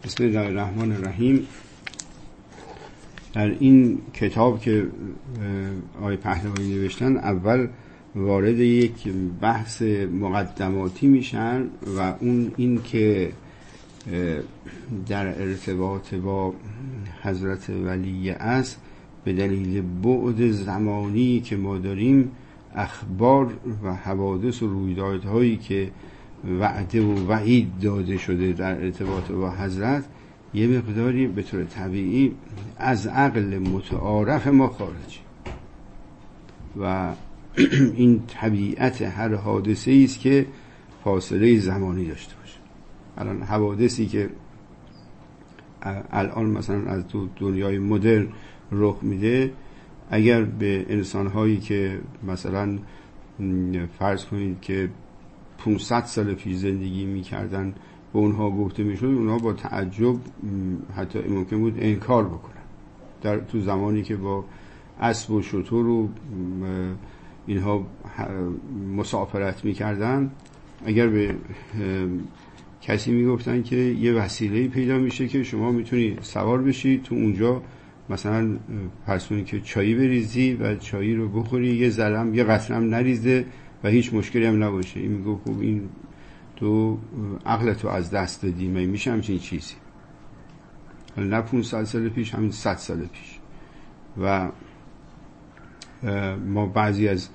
بسم الله الرحمن الرحیم. در این کتاب که آقای پهلوانی نوشتن اول وارد یک بحث مقدماتی میشن و اون این که در ارتباط با حضرت ولی اصل به دلیل بعد زمانی که ما داریم اخبار و حوادث و رویدادهایی که وعده و وعید داده شده در ارتباط با حضرت یه مقداری به طور طبیعی از عقل متعارف ما خارج و این طبیعت هر حادثه است که فاصله زمانی داشته باشه. الان حوادثی که الان مثلا از دنیای مدرن رخ میده، اگر به انسانهایی که مثلا فرض کنید که 500 سال پیش زندگی میکردن به اونها گفته میشد، اونها با تعجب حتی ممکن بود انکار بکنن. تو زمانی که با اسب و شتر و اینها مسافرت میکردن، اگر به کسی میگفتن که یه وسیله پیدا میشه که شما میتونی سوار بشی تو اونجا، مثلا فرض کنید که چایی بریزی و چایی رو بخوری، یه ذرم یه قطره‌ام نریزه و هیچ مشکلی هم نباشه، این میگه خب این تو عقلتو از دست دادی، میشه همچین چیزی. نه 500 سال پیش، همین 100 سال پیش. و ما بعضی از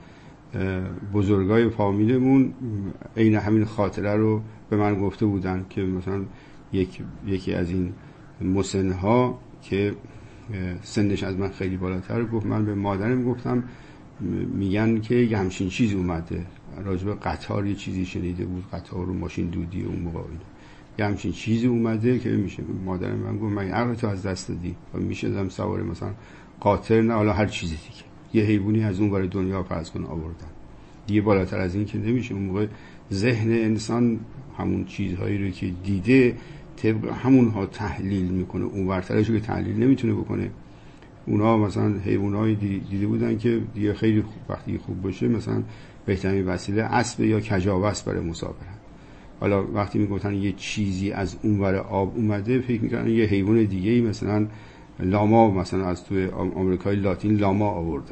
بزرگای فامیلمون عین همین خاطره رو به من گفته بودن که مثلا یکی از این مسنها که سنش از من خیلی بالاتر گفت، من به مادرم گفتم میگن که یه همچین چیزی اومده، راجب قطار یه چیزی شنیده بود، قطار و ماشین دودی اون موقع یه همچین چیزی اومده که میشه. مادرم من گفت من عقلتو از دست دادی و میشه دم سوار مثلا قاطر، نه حالا هر چیزی دیگه، یه حیوانی از اون ور دنیا فرض کن آوردن، دیگه بالاتر از این که نمیشه. اون موقع ذهن انسان همون چیزهایی رو که دیده طبق همونها تحلیل میکنه، اون ورترشو که تحلیل نمیتونه بکنه. اونا مثلا حیوانایی دیده بودن که دیگه خیلی وقتی خوب باشه مثلا بهترین وسیله اسب یا کجاوه برای مسافرت. حالا وقتی میگفتن یه چیزی از اون ور آب اومده، فکر میکردن یه حیوان دیگه‌ای، مثلا لاما، مثلا از توی آمریکای لاتین لاما آوردن.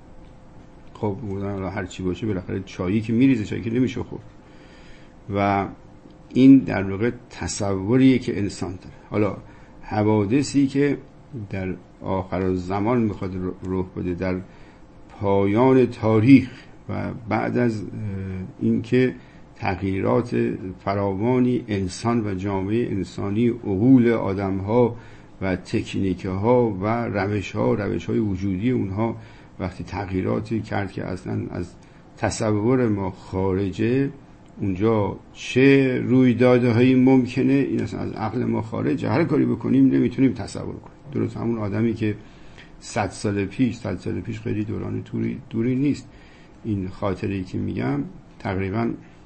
خب بودن هر چی باشه بالاخره چایی که میریزه، چایی که نمیشه خورد. و این در واقع تصوریه که انسان داره. حالا حوادثی که در آخر زمان میخواد رخ بده، در پایان تاریخ و بعد از اینکه تغییرات فراوانی انسان و جامعه انسانی، عقول آدم‌ها و تکنیک‌ها و روش‌های وجودی اونها وقتی تغییراتی کرد که اصلا از تصور ما خارجه، اونجا چه رویدادهایی ممکنه این اصلا از عقل ما خارجه، هر کاری بکنیم نمیتونیم تصور کنیم. درست همون آدمی که 100 سال پیش خیلی دوران دوری نیست. این خاطره‌ای که میگم تقریبا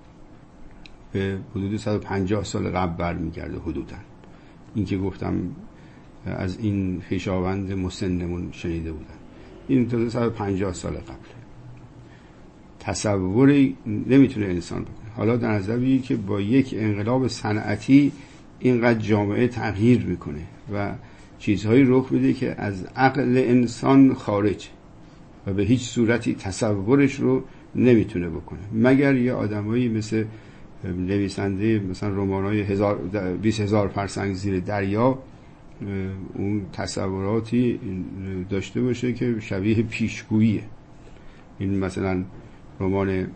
به حدود 150 سال قبل برمیگرده حدوداً. این که گفتم از این خویشاوند مسنمون شنیده بودم، این تا 150 سال قبل. تصوری نمیتونه انسان بکنه. حالا در نظر بگیرید که با یک انقلاب صنعتی اینقدر جامعه تغییر میکنه و چیزهایی رخ میده که از عقل انسان خارج و به هیچ صورتی تصورش رو نمیتونه بکنه، مگر یه آدمایی مثل نویسنده مثلا رمان‌های 20,000 فرسنگ زیر دریا اون تصوراتی داشته باشه که شبیه پیشگوییه. این مثلا رمان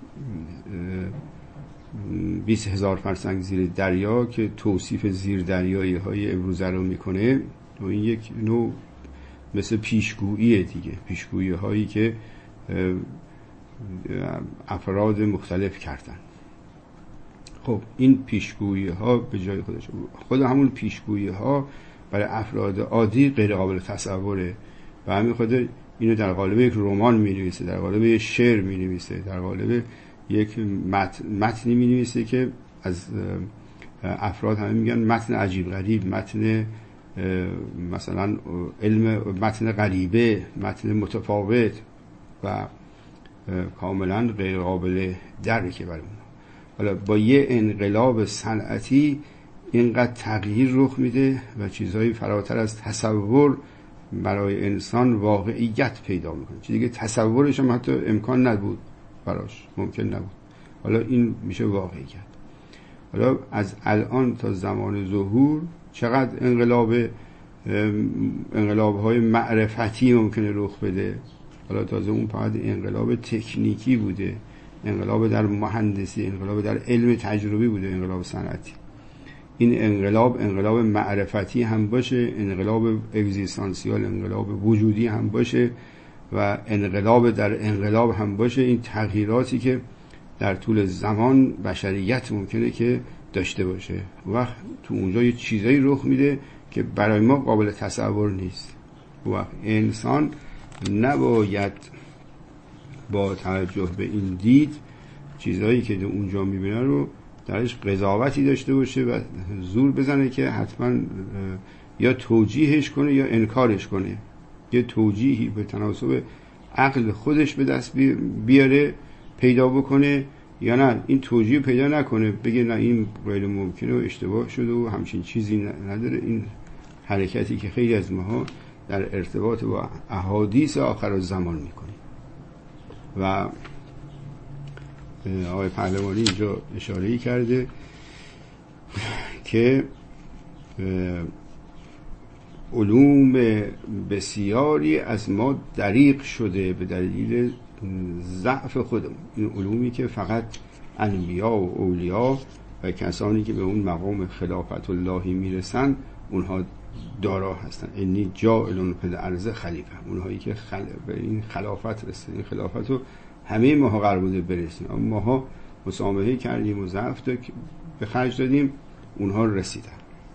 20,000 فرسنگ زیر دریا که توصیف زیر دریایی های امروزه رو میکنه و این یک نوع مثل پیشگوییه دیگه، پیشگویی هایی که افراد مختلف کردن. خب این پیشگویی ها به جای خود همون پیشگویی ها برای افراد عادی غیر قابل تصوره و همین خود اینو در قالب یک رمان می‌نویسه، در قالب یک شعر می‌نویسه، در قالب یک متنی می‌نویسه که از افراد همه میگن متن عجیب غریب، متن مثلا متن غریبه، متن متفاوت و کاملا غیر قابل درکه برای اون. حالا با یه انقلاب صنعتی اینقدر تغییر رخ میده و چیزهایی فراتر از تصور برای انسان واقعیت پیدا میکنه. چیزی که تصورش هم حتی امکان نبود براش، ممکن نبود، حالا این میشه واقعیت. حالا از الان تا زمان ظهور چقدر انقلاب‌های معرفتی ممکنه رخ بده. حالا تازه اون فقط انقلاب تکنیکی بوده، انقلاب در مهندسی، انقلاب در علم تجربی بوده، انقلاب صنعتی. این انقلاب معرفتی هم باشه، انقلاب اگزیستانسیال، انقلاب وجودی هم باشه و انقلاب در انقلاب هم باشه. این تغییراتی که در طول زمان بشریت ممکنه که داشته باشه و تو اونجا یه چیزایی رخ میده که برای ما قابل تصور نیست. و انسان نباید با توجه به این دید چیزایی که اونجا میبینه رو درش قضاوتی داشته باشه و زور بزنه که حتما یا توجیهش کنه یا انکارش کنه. یه توجیهی به تناسب عقل خودش به دست بیاره، پیدا بکنه، یا نه این توجیه پیدا نکنه، بگه نه این غیر ممکنه و اشتباه شده و همچین چیزی نداره. این حرکتی که خیلی از ماها در ارتباط با احادیث آخر الزمان میکنیم. و آقای پهلوانی اینجا اشاره‌ای کرده که علوم بسیاری از ما دریغ شده به دلیل ضعف خودمون. این علومی که فقط انبیا و اولیاء و کسانی که به اون مقام خلافت اللهی میرسن اونها دارا هستن. انی جاعل فی الارض خلیفه، اونهایی که به این خلافت رسیدن. این خلافت رو همه ماها قرار بوده برسیم، اما ماها مسامحه کردیم و ضعف به خرج دادیم، اونها رسیدن.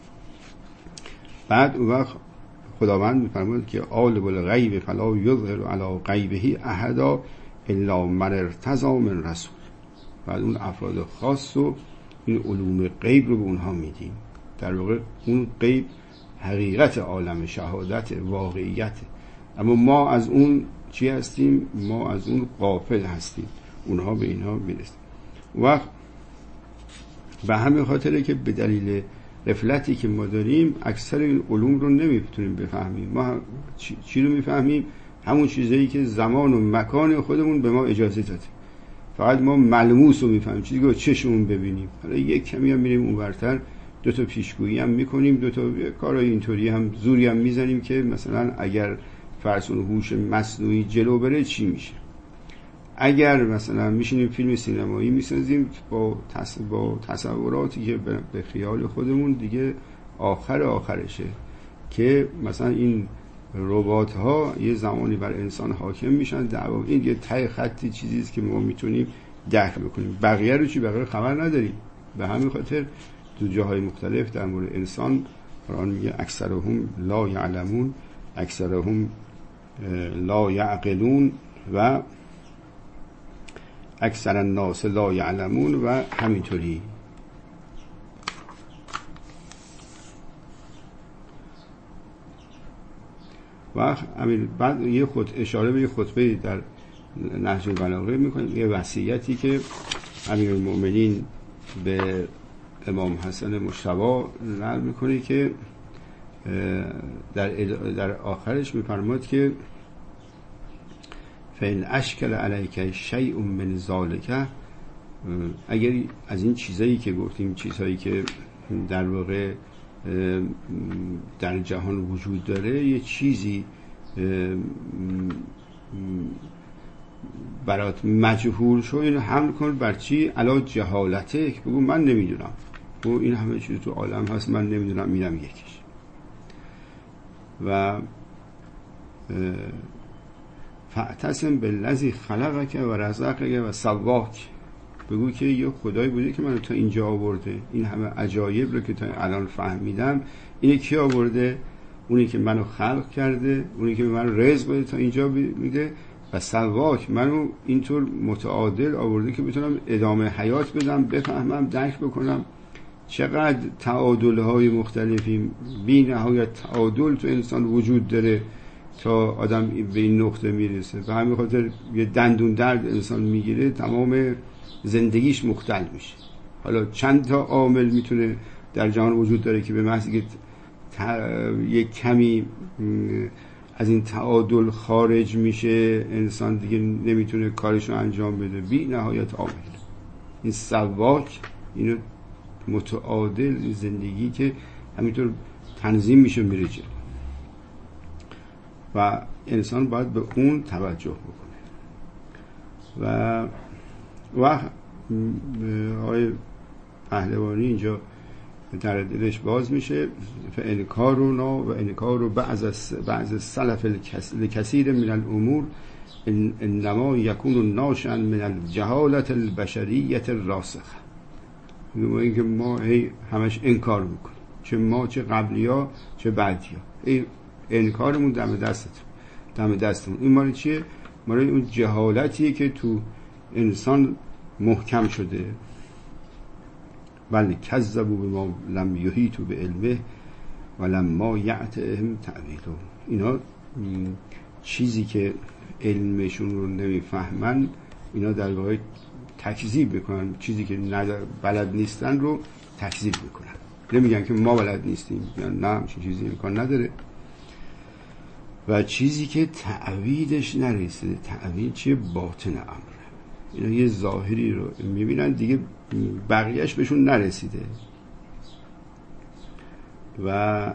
بعد اون وقت خداوند می‌فرماید که عالم الغیب فلا یظهر علی غیبه احدا الا من ارتضی من رسول. بعد اون افراد خاص و این علوم غیب رو به اونها میدیم. در واقع اون غیب حقیقت عالم شهادت، واقعیت، اما ما از اون چی هستیم؟ ما از اون غافل هستیم، اونها به اینها میرسیم. و به همین خاطره که به دلیل غفلتی که ما داریم اکثر این علوم رو نمیتونیم بفهمیم. ما چی رو میفهمیم؟ همون چیزایی که زمان و مکان خودمون به ما اجازه داده. فقط ما ملموس رو میفهمیم، چیزی که با چشمون ببینیم. حالا یک کمی هم میریم اونورتر، دو تا پیشگویی هم میکنیم، دو تا کارهای اینطوری هم زوری هم میزنیم که مثلا اگر فرسون هوش مصنوعی جلو بره چی میشه. اگر مثلا میشینیم فیلم سینمایی میسازیم با تصوراتی که به خیال خودمون دیگه آخرشه که مثلا این ربات ها یه زمانی بر انسان حاکم میشن. این یه ته خطی چیزیست که ما میتونیم درک بکنیم. بقیه رو چی؟ بقیه خبر نداریم. به همین خاطر تو جاهای مختلف در مورد انسان قرآن میگه اکثرهم لا یعلمون، اکثرهم لا یعقلون و اکثر الناس لا یعلمون و همینطوری. و بعد یه اشاره به یه خطبه در نهج البلاغه میکنه، یه وصیتی که امیرالمؤمنین به امام حسن مجتبی نقل میکنه که در آخرش میفرماد که فإن اشکل علیک شیء من ذلک، اگر از این چیزایی که گفتیم، چیزهایی که در واقع در جهان وجود داره، یه چیزی برات مجهول شو، اینو حمل کن بر چی؟ علا جهالته، بگو من نمیدونم، بگو این همه چیز تو عالم هست من نمیدونم، میرم یکیش. و فاعتصم بالذی خلقک و رزقک و سواک، بگو که یه خدایی بوده که منو تا اینجا آورده، این همه عجایب رو که تا الان فهمیدم اینه کی آورده؟ اونی که منو خلق کرده، اونی که به من رزق بده تا اینجا میده، و سواک، منو اینطور متعادل آورده که بتونم ادامه حیات بدم، بفهمم، درک بکنم. چقدر تعادل‌های مختلفی، بی نهایت تعادل تو انسان وجود داره تا آدم به این نقطه میرسه. به همین خاطر یه دندون درد انسان میگیره تمام زندگیش مختل میشه. حالا چند تا عامل میتونه در جهان وجود داره که به محض که یک کمی از این تعادل خارج میشه انسان دیگه نمیتونه کارش رو انجام بده، بی نهایت عامل. این سواک، این متعادل، این زندگی که همینطور تنظیم میشه میره جلو و انسان باید به اون توجه بکنه. و آقای پهلوانی اینجا در دلش باز میشه، فانکارنا و انکار بعض السلف الکثیر من الامور انما یکون ناشئا من الجهالة البشریة الراسخه. میگه اینکه ما همش انکار میکنیم، چه ما چه قبلیا چه بعدیا، انکارمون دم دستمون. این مال چیه؟ مال اون جهالتیه که تو انسان محکم شده. بله کذبوا بما لم یحیطوا بعلمه ولما یأتهم تأویله. اینا چیزی که علمشون رو نمیفهمن اینا در واقع تکذیب میکنن، چیزی که بلد نیستن رو تکذیب میکنن. نمیگن که ما بلد نیستیم، یا نه همچین چیزی امکان نداره. و چیزی که تعویدش نرسیده، تعوید چیه؟ باطن امره. اینا یه ظاهری رو میبینن دیگه بقیهش بهشون نرسیده. و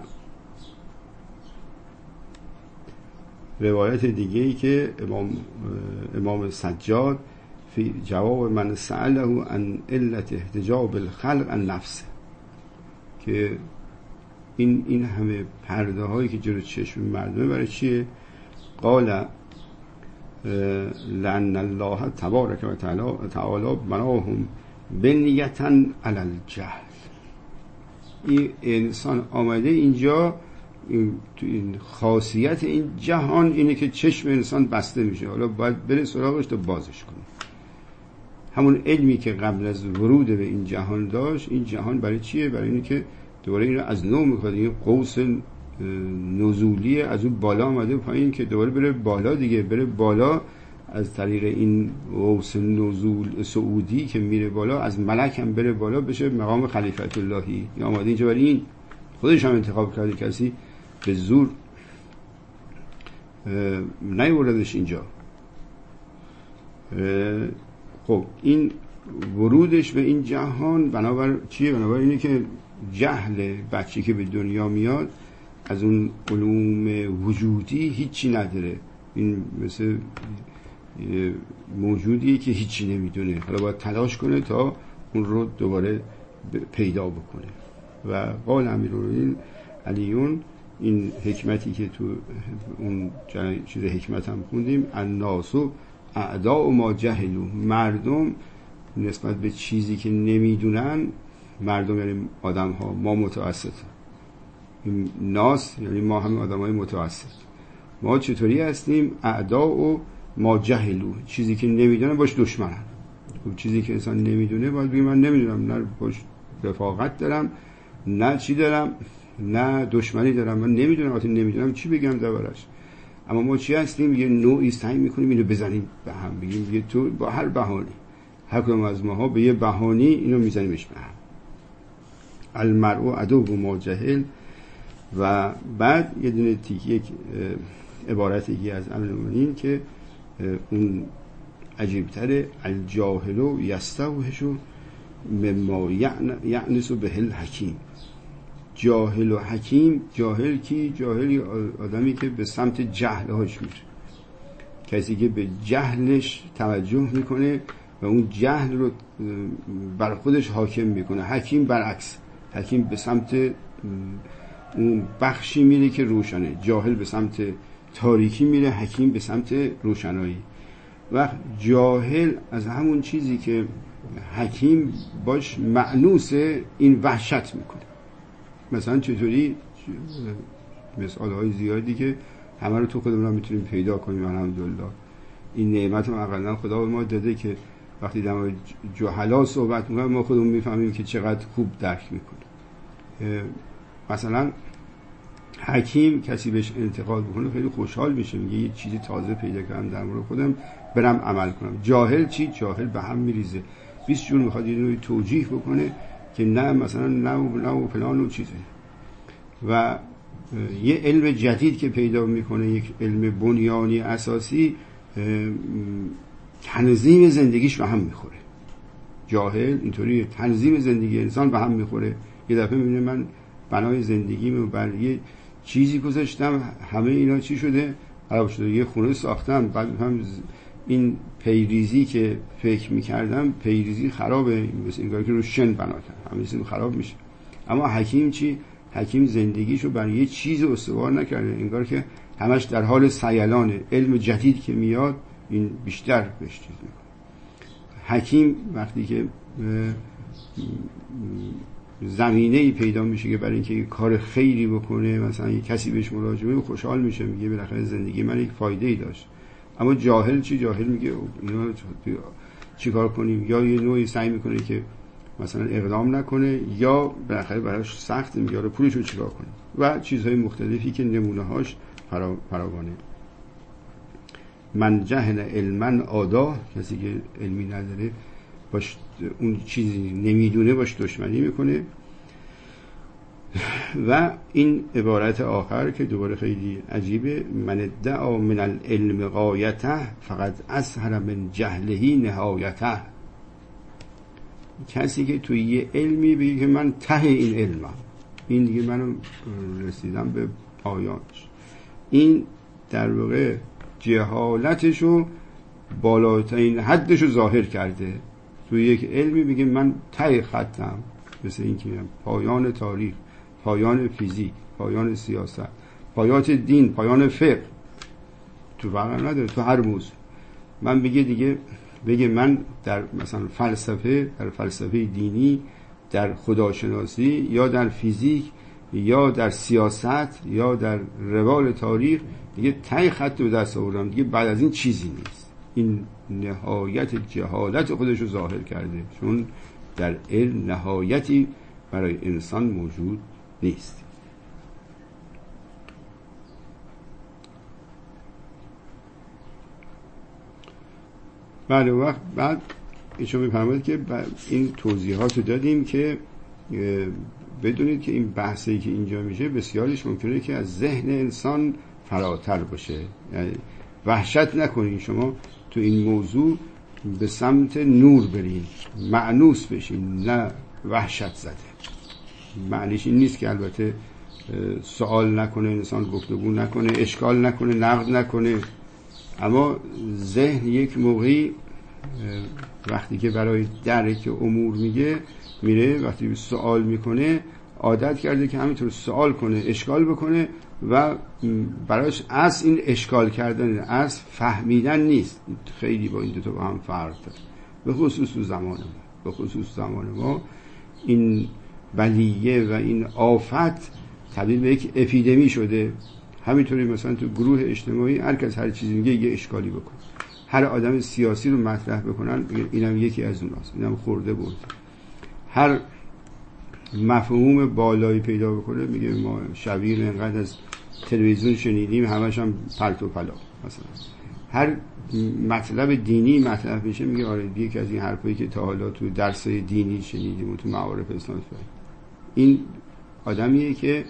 روایت دیگه ای که امام سجاد فی جواب من سأله عن علت احتجاب الخلق عن نفسه، که این همه پرده هایی که جلو چشم مردمه برای چیه؟ قال لأن الله تبارک و تعالی بناهم بنیة علی الجهل. این انسان آمده اینجا تو این خاصیت این جهان اینه که چشم انسان بسته میشه، حالا باید بره سراغش تا بازش کنه. همون علمی که قبل از ورود به این جهان داشت، این جهان برای چیه؟ برای اینه که دوباره اینو از نو میخواد. این قوس نزولیه، از اون بالا آمده پایین که دوباره بره بالا دیگه، بره بالا از طریق این قوس نزول سعودی که میره بالا، از ملک هم بره بالا بشه مقام خلیفت اللهی. یا آمده اینجا برای این، خودش هم انتخاب کرده، کسی به زور نیوردش اینجا. خب این ورودش به این جهان بنابر چیه؟ بنابر اینه که جهل بچه که به دنیا میاد از اون علوم وجودی هیچی نداره. این مثل موجودیه که هیچی نمیدونه، حالا باید تلاش کنه تا اون رو دوباره پیدا بکنه. و قال امیرالمومنین علیون، این حکمتی که تو اون چیز حکمت هم خوندیم، الناس اعداء ما جهلوا، مردم نسبت به چیزی که نمیدونن، مردم یعنی آدم ها، ما متوسط، این ناس یعنی ما هم آدم های متوسط، ما چطوری هستیم؟ اعداء ما جهلوا، چیزی که نمیدونن باش دشمنن. چیزی که انسان نمیدونه باید بگه من نمیدونم، نه باش رفاقت دارم، نه چی دارم، نه دشمنی دارم، من نمیدونم. وقتی نمیدونم چی بگم دربارش. اما ما چی هستیم؟ یه نوعی سعی میکنیم اینو بزنیم به هم، بگیم یه تو با هر بهانه، هر کدوم از ماها به یه بهانه اینو میزنیمش به هم. المرء عدو ما جهل. و بعد یه دونه یک عبارتی از امیرالمومنین که اون عجیبتره، الجاهل یستوحش مما یعنس به الحکیم. جاهل و حکیم. جاهل کی؟ جاهل آدمی که به سمت جهلهاش میره، کسی که به جهلش توجه میکنه و اون جهل رو بر خودش حاکم میکنه. حکیم برعکس، حکیم به سمت اون بخشی میره که روشنه. جاهل به سمت تاریکی میره، حکیم به سمت روشنایی. و جاهل از همون چیزی که حکیم باش مأنوس این وحشت میکنه. مثلا چطوری؟ مثال های زیادی که همه رو تو خودمون هم میتونیم پیدا کنیم. الحمدلله این نعمت رو اقلا خدا به ما داده که وقتی در مورد جهلا صحبت میکنیم ما خودمون میفهمیم که چقدر خوب درک میکنه. مثلا حکیم کسی بهش انتقاد بکنه خیلی خوشحال میشه، میگه یه چیزی تازه پیدا کردم در مورد خودم، برم عمل کنم. جاهل چی؟ جاهل به هم میریزه، 20 جور میخواد یه نوعی توجیه بکنه که نه مثلا نه و فلان و چیزه. و یه علم جدید که پیدا میکنه، یک علم بنیانی اساسی، تنظیم زندگیش به هم میخوره. جاهل اینطوری تنظیم زندگی انسان به هم میخوره. یه دفعه میبینه من بنای زندگیمو بر یه چیزی گذاشتم، همه اینا چی شده؟ خراب شده. یه خونه ساختم، بعد هم این پیریزی که فکر میکردم پیریزی خرابه، مثل انگار که رو شن بنا کردم، همه چیز خراب میشه. اما حکیم چی؟ حکیم زندگیشو بر یه چیز استوار نکرده، انگار که همش در حال سیلانه. علم جدید که میاد این بیشتر بهش چیز میکنه. حکیم وقتی که زمینه‌ای پیدا میشه که برای اینکه کار خیری بکنه، مثلا یه کسی بهش مراجعه کنه، خوشحال میشه، میگه بالاخره زندگی من یک فایده‌ای داشت. اما جاهل چی؟ جاهل میگه اینا چیکار کنیم؟ یا یه نوعی سعی میکنه که مثلا اقدام نکنه، یا بالاخره براش سخت میاره پولشو چیکار کنه و چیزهای مختلفی که نمونه‌هاش فراوانه. من جهل علما آدا، کسی که علمی نداره باش اون چیزی نمیدونه باش دشمنی میکنه. و این عبارت آخر که دوباره خیلی عجیبه، من ادعا من العلم غایته فقط اظهر من جهله نهایته. کسی که توی یه علمی بگه که من ته این علمم، این دیگه منو رسیدم به پایانش، این در واقع جهالتشو بالاترین حدشو ظاهر کرده. توی یک علمی بگه من ته خطم، مثل این که پایان تاریخ، پایان فیزیک، پایان سیاست، پایان دین، پایان فقه، تو واقعا نداره. تو هر موضوع من بگه من در مثلا فلسفه، در فلسفه دینی، در خداشناسی، یا در فیزیک، یا در سیاست، یا در روال تاریخ، دیگه ته خط به دست آوردم، دیگه بعد از این چیزی نیست. این نهایت جهالت خودش رو ظاهر کرده، چون در علم نهایتی برای انسان موجود نیست. بله، وقت بعد ایشون می‌فرماید که این توضیحات رو دادیم که بدونید که این بحثی که اینجا میشه بسیارش ممکنه که از ذهن انسان فراتر باشه. یعنی وحشت نکنین شما تو این موضوع، به سمت نور برین، مأنوس بشین، نه وحشت زده. معنیش این نیست که البته سوال نکنه انسان، گفتگو نکنه، اشکال نکنه، نقد نکنه. اما ذهن یک موقعی وقتی که برای درک امور میره وقتی سوال میکنه، عادت کرده که همینطور سوال کنه، اشکال بکنه و براش اصل این اشکال کردن، اصل فهمیدن نیست. خیلی با این دوتا با هم فرق داره. به خصوص زمان ما این بلیه و این آفت تبدیل به یک اپیدمی شده. همینطوری مثلا تو گروه اجتماعی هر کس هر چیزی میگه یه اشکالی بکن، هر آدم سیاسی رو مطرح بکنن اینم یکی از اوناست، اینم خورده برده. هر مفهوم بالایی پیدا بکنه میگه ما شبیه اینقدر از تلویزیون شنیدیم، همش هم پلت و پلا. مثلا هر مطلب دینی مطرح بشه میگه آره یکی از این حرفایی که تا حالا تو درس دینی شنیدیم و تو معارف اسلامی. این آدمیه که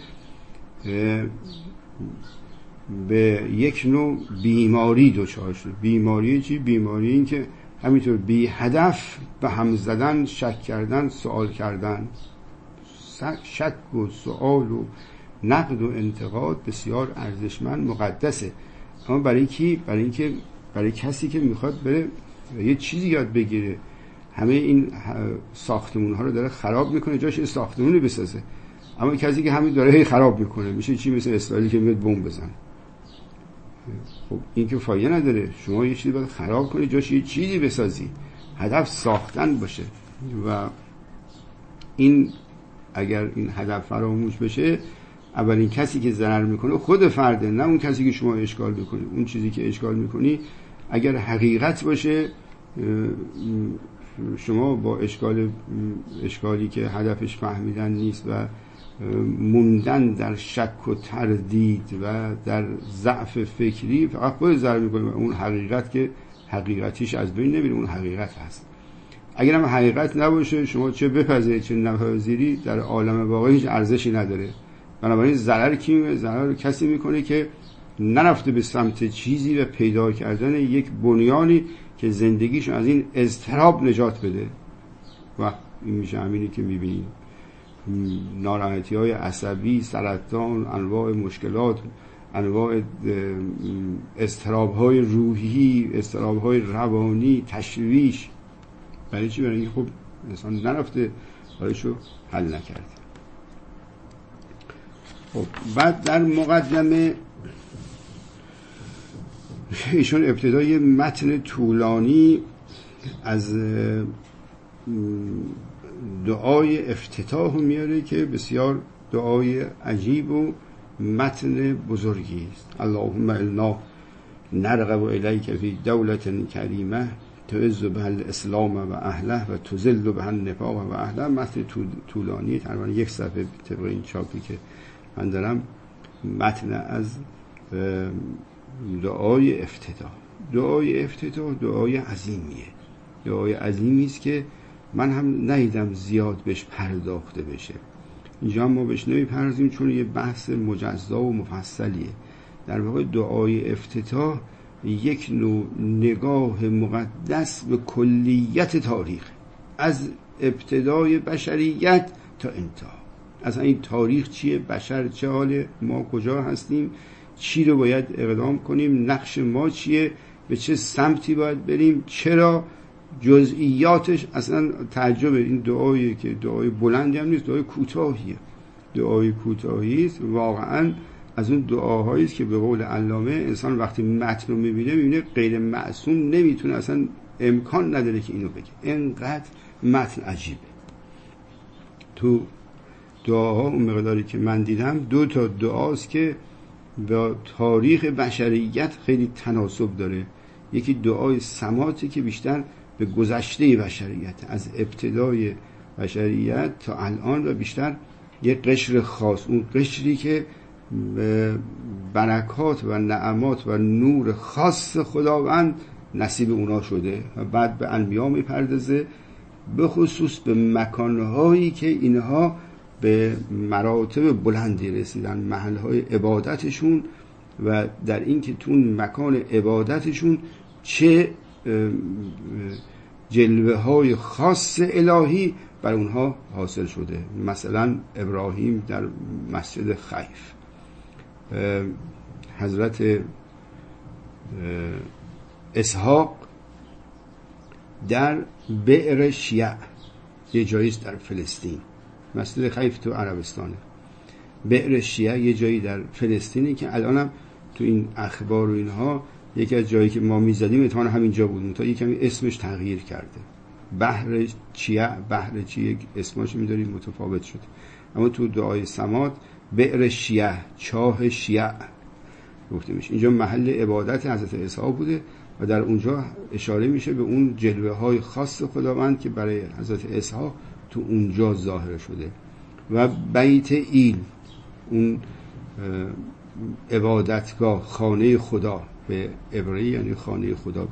به یک نوع بیماری دچار شد. بیماری چی؟ بیماری این که همینطور بی هدف به هم زدن، شک کردن، سوال کردن. شک و سوال و نقد و انتقاد بسیار ارزشمند، مقدسه. اما برای کی؟ برای کسی که میخواد بره یه چیزی یاد بگیره. همه این ساختمون ها رو داره خراب میکنه، جاش یه ساختمونی بسازه. اما کسی که همین داره خراب میکنه میشه چی؟ مثل اسرائیلی که میاد بمب بزنه. خب این که فایده نداره. شما یه چیزی باید خراب کنی، جاش یه چیزی بسازی. هدف ساختن باشه. و این اگر این هدف فراموش بشه، اولین کسی که ضرر میکنه خود فرده، نه اون کسی که شما اشکال میکنی. اون چیزی که اشکال میکنی اگر حقیقت باشه، شما با اشکالی که هدفش فهمیدن نیست و موندن در شک و تردید و در ضعف فکری، فقط خود ضرر میکنه. اون حقیقت که حقیقتیش از بین نمیره، اون حقیقت هست. اگر هم حقیقت نباشه، شما چه بپذیرید چه نپذیری، در عالم واقعی هیچ ارزشی نداره. بنابراین ضرر ضرر کسی میکنه که نرفته به سمت چیزی و پیدا کردن یک بنیانی که زندگیشون از این اضطراب نجات بده. و این میشه همینی که میبینید، ناراحتی های عصبی، سرطان، انواع مشکلات، انواع اضطراب های روحی، اضطراب های روانی، تشویش. برای چی؟ برای اینکه خب انسان نرفته کارشو حل نکرده. خب بعد در مقدمه ایشون ابتدای متن طولانی از دعای افتتاح میاره که بسیار دعای عجیب و متن بزرگی است. اللهم انا نرغب الیک فی دولة کریمه تعز بها الاسلام و اهله و تذل بها النفاق و اهله. متن طولانی، تقریبا 1 صفحه طبق این چاپی که من دارم، متن از دعای افتتاح. دعای افتتاح دعای عظیمیه، دعای عظیمی است که من هم ندیدم زیاد بهش پرداخته بشه. اینجا ما بهش نمیپردازیم چون یه بحث مجزا و مفصلیه. در واقع دعای افتتاح یک نوع نگاه مقدس به کلیت تاریخ، از ابتدای بشریت تا انتها. اصلا این تاریخ چیه، بشر چه حاله، ما کجا هستیم، چی رو باید اقدام کنیم، نقش ما چیه، به چه سمتی باید بریم، چرا، جزئیاتش. اصلا تعجب این دعایی که دعای بلندی هم نیست، دعای کوتاهیه، دعای کوتاهی است. واقعا از اون دعاهایی است که به قول علامه انسان وقتی متن رو میبینه غیر معصوم نمیتونه، اصلا امکان نداره که اینو بگه، اینقدر متن عجیبه. تو دعاها اون مقداری که من دیدم 2 تا دعاست که با تاریخ بشریت خیلی تناسب داره. یکی دعای سماتی که بیشتر به گذشته بشریت، از ابتدای بشریت تا الان، و بیشتر یک قشر خاص، اون قشری که برکات و نعمات و نور خاص خداوند نصیب اونا شده. و بعد به انبیا میپردازه، به خصوص به مکانهایی که اینها به مراتب بلندی رسیدن، محلهای عبادتشون، و در این که تون مکان عبادتشون چه جلوه های خاص الهی بر اونها حاصل شده. مثلا ابراهیم در مسجد خیف، حضرت اسحاق در بئر شیع، یه جاییست در فلسطین، مسجد خیف تو عربستانه، بئر شیع یه جایی در فلسطینی که الانم تو این اخبار و اینها یکی از جایی که ما میزدیم اتفاقا همین جا بود، تا یکمی اسمش تغییر کرده، بحر چیع، بحر چیع اسمش می‌داریم متفاوت شده. اما تو دعای سماد بئر شیع، چاه شیع گفته میشه. اینجا محل عبادت حضرت عیسی بوده و در اونجا اشاره میشه به اون جلوه های خاص خداوند که برای حضرت عیسی تو اونجا ظاهر شده. و بیت ایل، اون عبادتگاه، خانه خدا به عبری یعنی خانه خدا،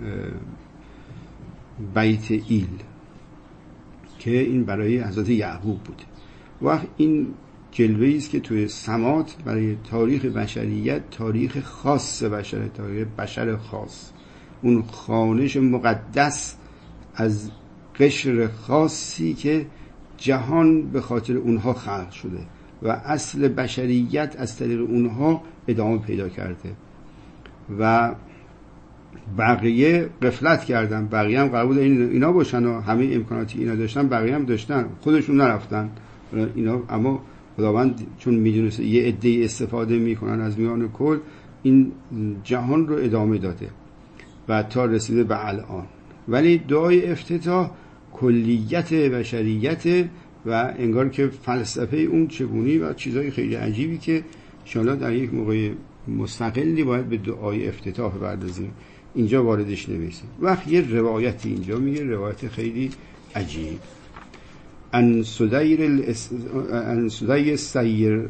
بیت ایل که این برای حضرت یعقوب بود. و این جلوه‌ای است که توی سمات برای تاریخ بشریت، تاریخ خاص بشر، تاریخ بشر خاص، اون خانش مقدس از قشر خاصی که جهان به خاطر اونها خلق شده و اصل بشریت از طریق اونها ادامه پیدا کرده. و بقیه غفلت کردن، بقیه هم قرار بود اینا باشن و همه امکاناتی اینا داشتن، بقیه هم داشتن، خودشون نرفتن اینا. اما خداوند چون میدونست یه عده استفاده میکنن از میان کل، این جهان رو ادامه داده و تا رسیده به الان. ولی دعای افتتاح کلیت بشریت و انگار که فلسفه اون چگونی و چیزای خیلی عجیبی که انشاءالله در یک موقع مستقلی باید به دعای افتتاح بردازیم، اینجا واردش نمیشیم. وقت یه روایتی اینجا میگه، روایت خیلی عجیب، ان سدیر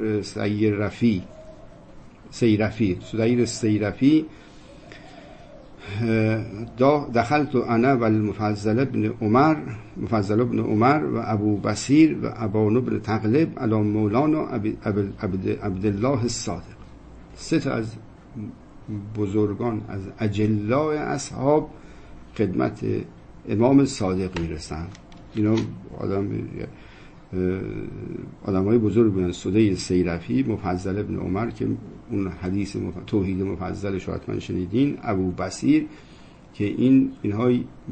سیرفی، سدیر سیرفی دخلت انا و المفضل ابن عمر و ابو بصیر و ابان بن تغلب علی مولانا عبدالله الصادق. 3 از بزرگان از اجلای اصحاب خدمت امام صادق میرسن. اینا آدمای بزرگ بودن. سدی سیرفی، مفضل ابن عمر که اون حدیث توحید مفضلش رو حتما شنیدین، ابو بصیر که اینها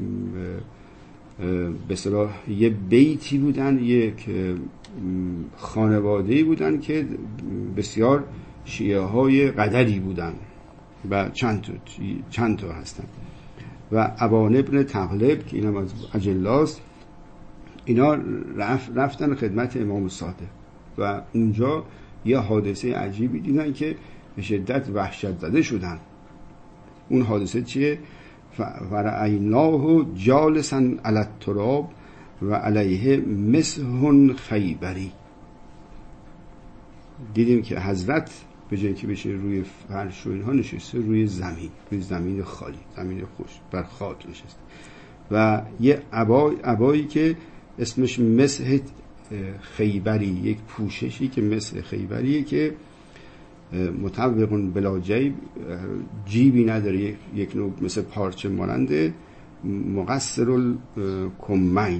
به اصطلاح یه بیتی بودن، یک خانواده‌ای بودن که بسیار شیعه های قدری بودن و چند تا هستن. و ابان ابن تغلب که اینم از اجلاست، اینا رفتن خدمت امام صادق و اونجا یه حادثه عجیبی دیدن که به شدت وحشت زده شدن. اون حادثه چیه؟ فرعیناه جالسا علی التراب و علیه مسح خیبری. دیدیم که حضرت به جای که بشه روی فرش و اینها نشسته روی زمین خالی، زمین خوش بر خاک نشسته و یه عبایی که اسمش مسح خیبری، یک پوششی که مسح خیبریه که مطوقون بلا جیبی نداره، یک نوع مثل پارچه ماننده، مقصر الکمین،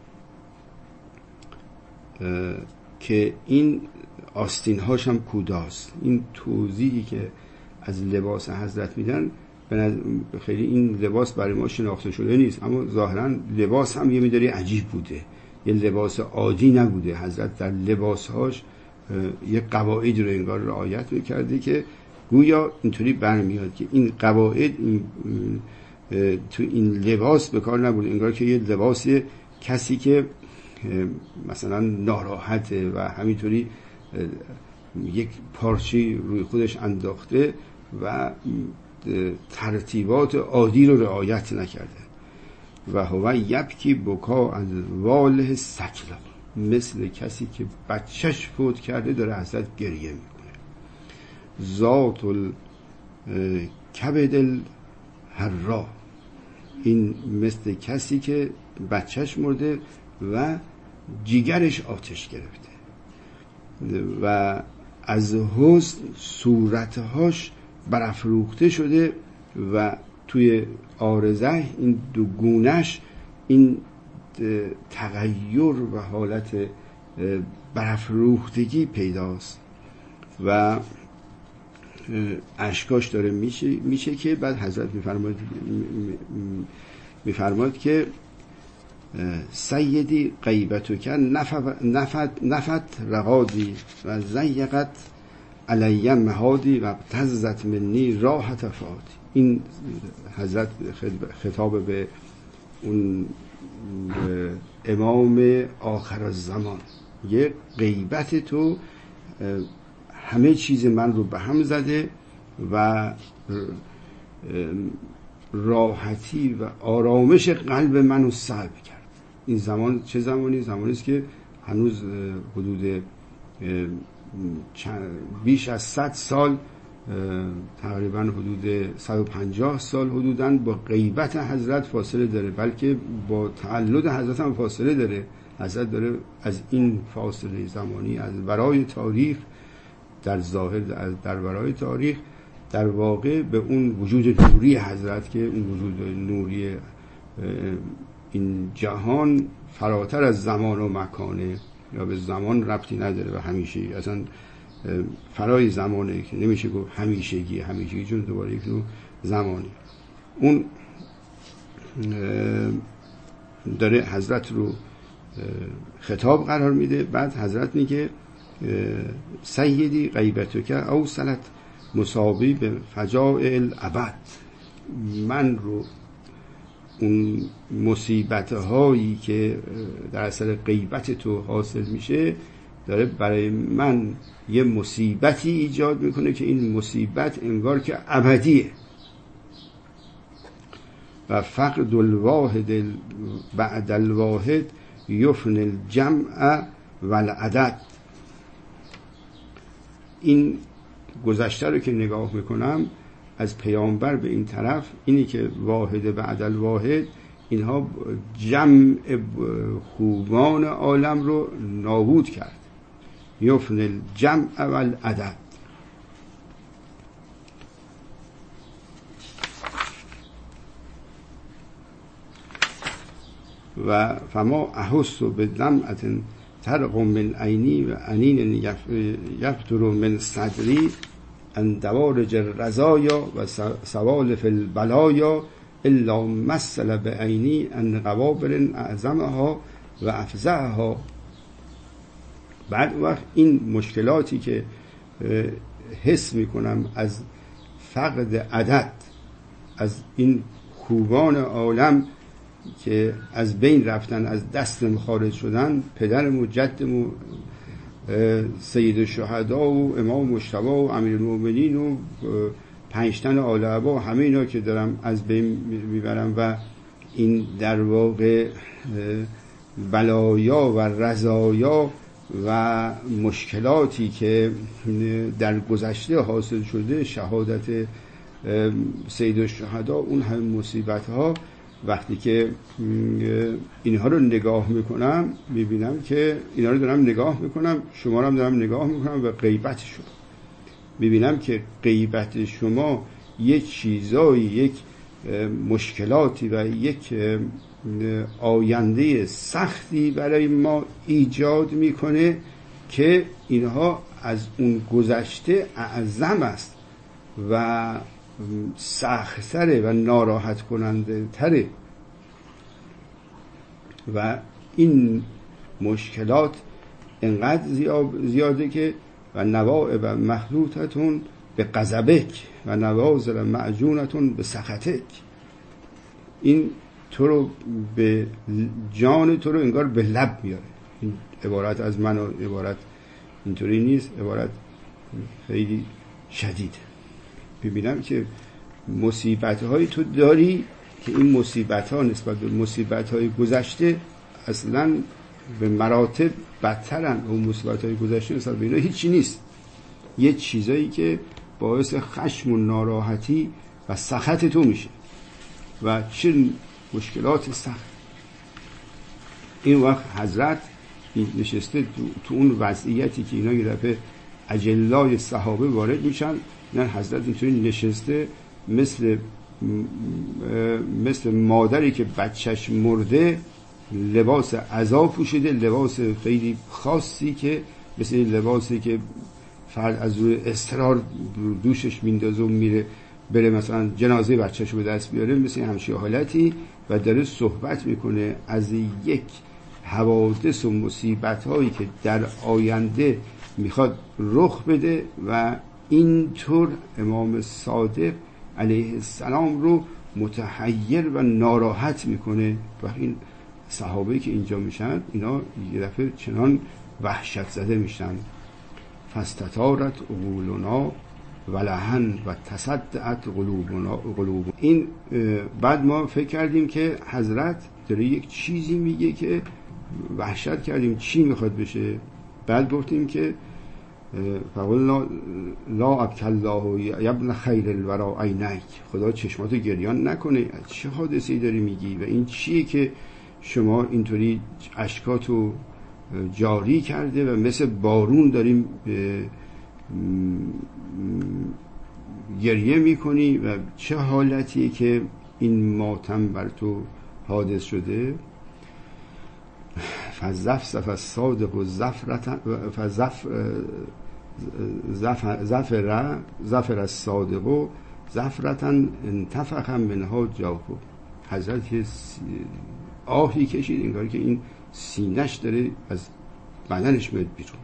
که این آستین هاش هم کوداست. این توضیحی که از لباس حضرت میدن خیلی این لباس برای ما شناخته شده نیست، اما ظاهرا لباس هم یه مقداری عجیب بوده، یه لباس عادی نبوده. حضرت در لباسهاش یه قواعد رو انگار رعایت میکرده که گویا اینطوری برمیاد که این قواعد تو این لباس به کار نبوده، انگار که یه لباس کسی که مثلا ناراحته و همینطوری یک پارچی روی خودش انداخته و ترتیبات عادی رو رعایت نکرده. و هو یبکی بکا از واله سکلا، مثل کسی که بچهش فوت کرده داره حضرت گریه میکنه. ذات الکبد الحرا، این مثل کسی که بچهش مرده و جیگرش آتش گرفته و از حزن صورتهاش برافروخته شده و توی عارضه این دو گونهش این تغییر و حالت برافروختگی پیداست و اشکاش داره میشه که بعد حضرت میفرماید که سیدی غیبتک نفت رغادی و زیقت علی مهادی و ابتزت منی راحت فادی. این حضرت خطاب به اون امام آخر الزمان، یه غیبت تو همه چیز من رو به هم زده و راحتی و آرامش قلب منو سلب کرد. این زمان چه زمانی؟ زمانی است که هنوز حدود بیش از 100 سال، تقریبا حدود 150 سال حدوداً با غیبت حضرت فاصله داره، بلکه با تولد حضرت هم فاصله داره. حضرت داره از این فاصله زمانی، از ورای تاریخ، در ظاهر در ورای تاریخ، در واقع به اون وجود نوری حضرت که اون وجود نوری این جهان فراتر از زمان و مکانه، یا به زمان ربطی نداره و همیشه اصلا فرای زمانه که نمیشه گفت همیشگی چون دوباره یک نوع زمانی. اون داره حضرت رو خطاب قرار میده. بعد حضرت میگه سیدی غیبتک اوصلت مصابی به فجائع الابد، من رو اون مصیبت هایی که در اثر غیبت تو حاصل میشه داره برای من یه مصیبتی ایجاد میکنه که این مصیبت انگار که ابدیه. و فقد الواحد بعد الواحد یفن الجمع والعدد. این گذشته رو که نگاه میکنم از پیامبر به این طرف اینی که واحد بعد الواحد، اینها جمع خوبان عالم رو نابود کرد. یفن الجمع و العدد. و فما احس به دمعة ترق من عینی و انین یفتر من صدری ان دوارج الرزایا و سوالف البلایا الا مثل به عینی ان قوابل اعظمها و افزعها. بعد وقت این مشکلاتی که حس میکنم از فقد عدد، از این خوبان عالم که از بین رفتن، از دستم خارج شدن، پدرم و جدم و سید الشهدا و امام مجتبی و امیرالمؤمنین و 5 تن آل عبا، همه اینا که دارم از بین میبرم و این در واقع بلایا و رزایا و مشکلاتی که در گذشته حاصل شده، شهادت سید الشهدا، اون همه مصیبت ها، وقتی که اینها رو نگاه میکنم میبینم که اینها رو دارم نگاه میکنم، شما رو هم دارم نگاه میکنم و غیبت شما میبینم که غیبت شما یک چیزایی، یک مشکلاتی و یک آینده سختی برای ما ایجاد میکنه که اینها از اون گذشته اعظم است و سخت‌تره و ناراحت کننده تره. و این مشکلات انقدر زیاده که و نوائب مخلوطتون به غضبک و نوازل معجونتون به سخطک، این تو رو به جان تو رو انگار به لب میاره. این عبارت از من و عبارت اینطوری نیست، عبارت خیلی شدیده. ببینم که مصیبت‌های تو داری که این مصیبت‌ها نسبت به مصیبت‌های گذشته اصلاً به مراتب بدترن. اون مصیبت‌های گذشته نسبت به اینا هیچی نیست، یه چیزایی که باعث خشم و ناراحتی و سخط تو میشه و چه مشکلات سخت. این وقت حضرت نشسته تو اون وضعیتی که اینا یه دفعه اجلای صحابه وارد میشن، نه حضرت اینطوری نشسته مثل مادری که بچهش مرده، لباس عزا پوشیده، لباس خیلی خاصی که مثل لباسی که فرد از روی اضطرار دوشش میندازه و میره بره مثلا جنازه بچهش رو به دست بیاره، مثل همچین حالتی، و داره صحبت میکنه از یک حوادث و مصیبت هایی که در آینده میخواد رخ بده و اینطور امام صادق علیه السلام رو متحیر و ناراحت میکنه. و این صحابه که اینجا میشن، اینا یه دفعه چنان وحشت زده میشن. فاستطارت عقولنا ولهن و تصدعت قلوبنا. این بعد ما فکر کردیم که حضرت داره یک چیزی میگه که وحشت کردیم چی میخواد بشه. بعد گفتیم که فقلنا لا ابکی الله یبن خیر الورا عینک، خدا چشماتو گریان نکنه، از چه حادثه‌ای داری میگی و این چیه که شما اینطوری اشکاتو جاری کرده و مثل بارون داریم گریه میکنی و چه حالتیه که این ماتم بر تو حادث شده. فزفزف الصادق و زفر الصادق و زفرتن انتفخ منها جاهو. حضرت آهی کشید انگار که این سینش داره از بدنش میاد بیرون.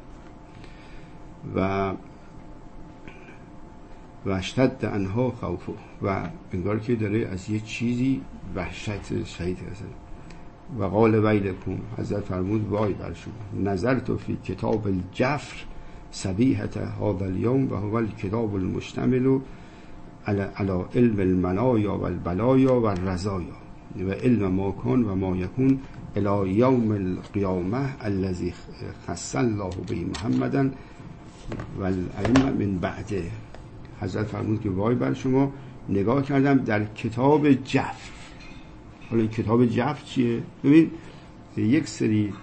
و اشتد انها خوفو، و انگار که داره از یه چیزی وحشت شدید هست. و قال ویلکم، حضرت فرمود وای بر شما، نظرت فی کتاب الجفر صبیحت هذا اليوم و هو الکتاب المشتمل على علم المنایا و البلایا و الرزایا و علم ما کن و ما یکون الى یوم القیامه الذی خص الله به محمدا و الائمه من بعده. حضرت فرمود که وای بر شما. نگاه کردم در کتاب جف. حالا کتاب جف چیه؟ ببین یک سری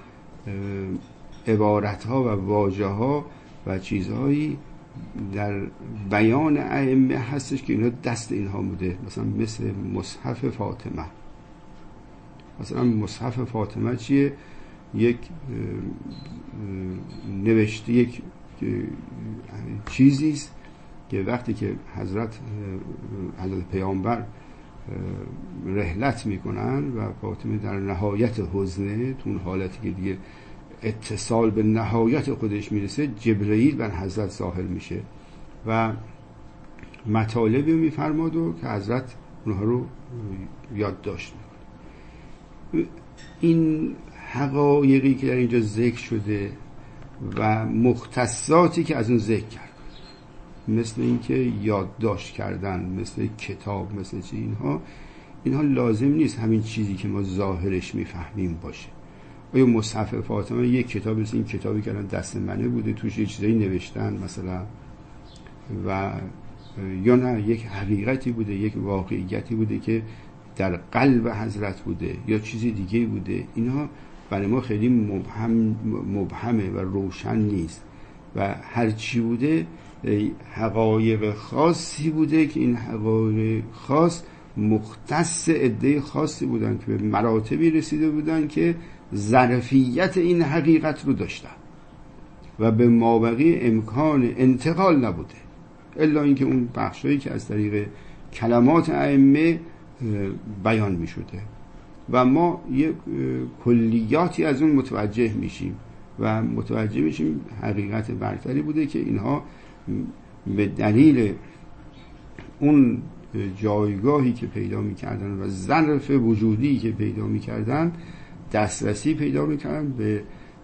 عبارت ها و واژه ها و چیزهایی در بیان ائمه هستش که اینا دست اینها بوده، مثلا مثل مصحف فاطمه. مثلا مصحف فاطمه چیه؟ یک نوشته، یک چیزیست که وقتی که حضرت پیامبر رحلت میکنن و فاطمه در نهایت حزنه، تو اون حالتی که دیگه اتصال به نهایت خودش میرسه، جبرئیل بر حضرت ظاهر میشه و مطالبی میفرماد و که حضرت اونها رو یادداشت میکنه. این حقایقی که در اینجا ذکر شده و مختصاتی که از اون ذکر کرد، مثل اینکه یادداشت کردن، مثل کتاب، مثل چی، اینها لازم نیست همین چیزی که ما ظاهرش میفهمیم باشه. آیا مصحف فاطمه یک کتاب مثل این کتابی که الان دست منه بوده، توش یه چیزایی نوشتن مثلا، و یا نه یک حقیقتی بوده، یک واقعیتی بوده که در قلب حضرت بوده یا چیزی دیگه بوده؟ اینها برای ما خیلی مبهمه و روشن نیست و هر چی بوده حقایق خاصی بوده که این حقایق خاص مختص عده خاصی بودن که به مراتبی رسیده بودن که ظرفیت این حقیقت رو داشتن و به مابقی امکان انتقال نبوده، الا اینکه اون بخشایی که از طریق کلمات ائمه بیان می شده و ما یک کلیاتی از اون متوجه میشیم و متوجه میشیم حقیقت برتری بوده که اینها به دلیل اون جایگاهی که پیدا میکردن و ظرف وجودی که پیدا میکردن دسترسی پیدا میکردن به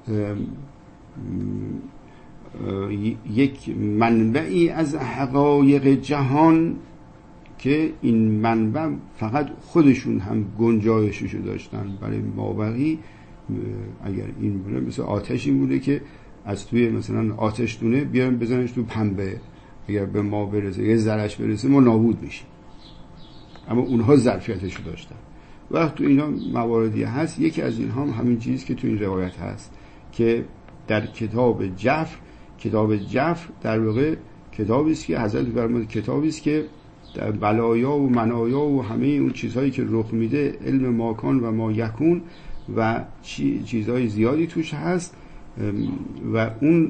یک منبعی از حقایق جهان که این منبع فقط خودشون هم گنجایششو داشتن. برای مابقی اگر این بوده مثل آتش این بوده که از توی مثلا آتش دونه بیارن بزننش تو پنبه، اگر به ما برسه یه ذره‌اش برسه ما نابود میشیم، اما اونها ظرفیتشو داشتن. وقت تو اینا مواردی هست، یکی از اینها هم همین چیز که تو این روایت هست که در کتاب جف در واقع کتابی است که حضرت فرمود کتابی است که در بلایا و منایا و همه اون چیزهایی که رخ میده، علم ماکان و ما یکون و چیزهای زیادی توش هست و اون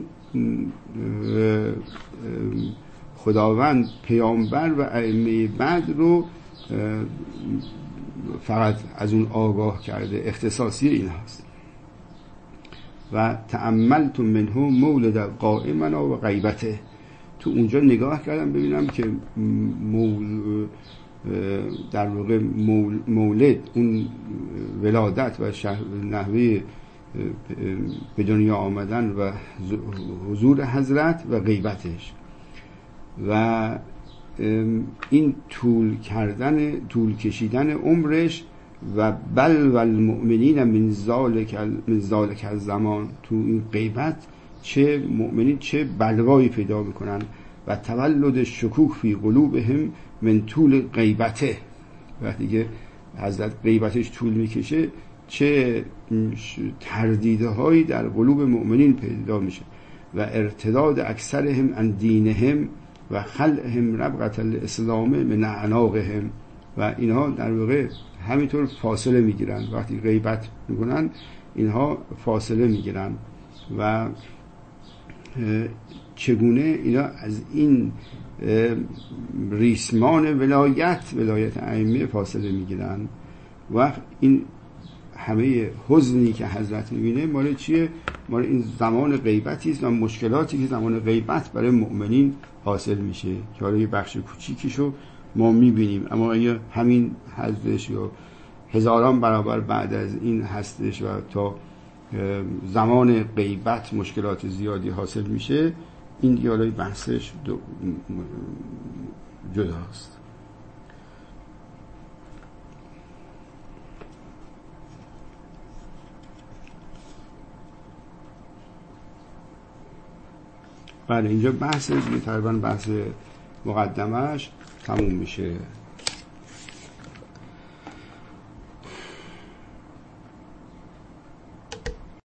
خداوند پیامبر و ائمه بعد رو فقط از اون آگاه کرده، اختصاصی این هست. و تأملت منه مولد قائمنا و غیبته، تو اونجا نگاه کردم ببینم که در واقع مولد، اون ولادت و نحوه به دنیا آمدن و حضور حضرت و غیبتش و این طول کشیدن عمرش و بل و المؤمنین من ذالک الزمان، تو این غیبت چه مؤمنین چه بلوایی پیدا میکنن و تولد شکوک فی قلوبهم من طول غیبته، وقتی که حضرت غیبتش طول میکشه چه تردیدهایی در قلوب مؤمنین پیدا میشه و ارتداد اکثرهم عن دینهم و خلعهم ربقة الاسلام من اعناقهم، و اینها در واقع همینطور فاصله میگیرن. وقتی غیبت میکنن اینها فاصله میگیرن و چگونه اینا از این ریسمان ولایت ائمه فاصله میگیرن و این همه حزنی که حضرت میبینه مال چیه؟ مال این زمان غیبتی است و مشکلاتی که زمان غیبت برای مؤمنین حاصل میشه که حالا یه بخش کوچیکیشو ما میبینیم، اما اگه همین هستش یا هزاران برابر بعد از این هستش و تا زمان غیبت مشکلات زیادی حاصل میشه، این دیگه حالا بحثش جداست. بله اینجا بحث دیگه تقریبا بحث مقدمش تموم میشه.